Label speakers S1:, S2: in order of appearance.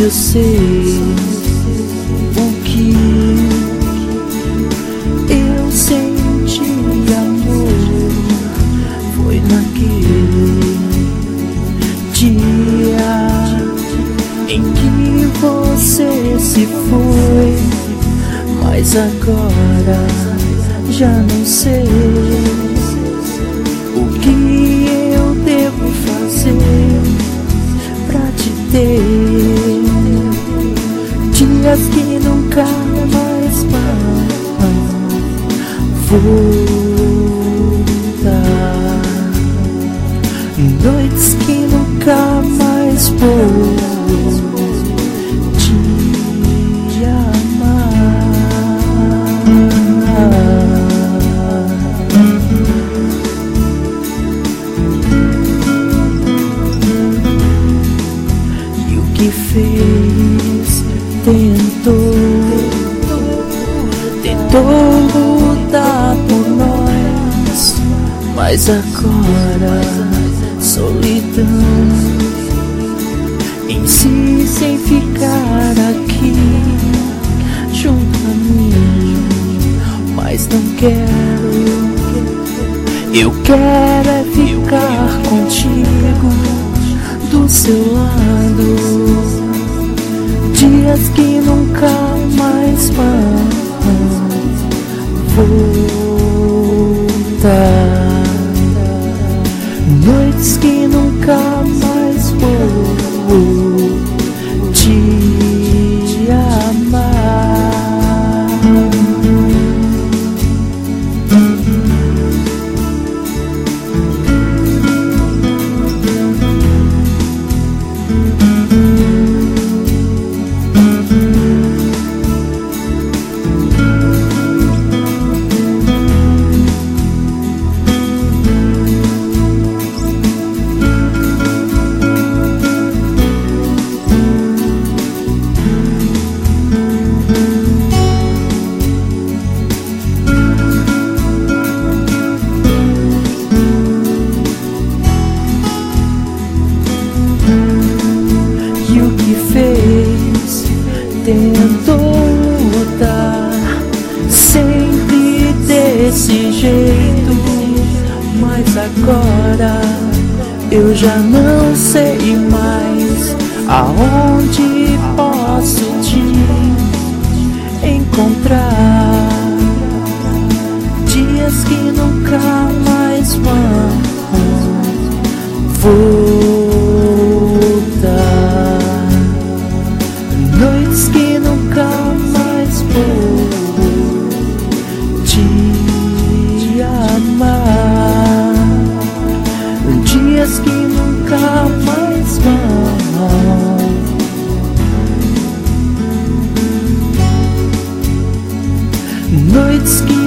S1: eu sei o que eu senti, amor, foi naquele dia em que você se foi, mas agora já não sei o que eu devo fazer pra te ter. Dias que nunca mais vão voltar, noites que nunca mais vou te amar. E o que fez? Tentou lutar por nós, mas agora solidão insiste em ficar aqui junto a mim, mas não quero. Eu quero é ficar contigo do seu lado. Dias que nunca mais vão voltar, noites que nunca mais vou te amar. Tentou mudar sempre desse jeito, mas agora eu já não sei mais aonde posso te encontrar. Dias que nunca mais vão voltar, noites que nunca mais vou te amar. Dias que nunca mais vão, noites que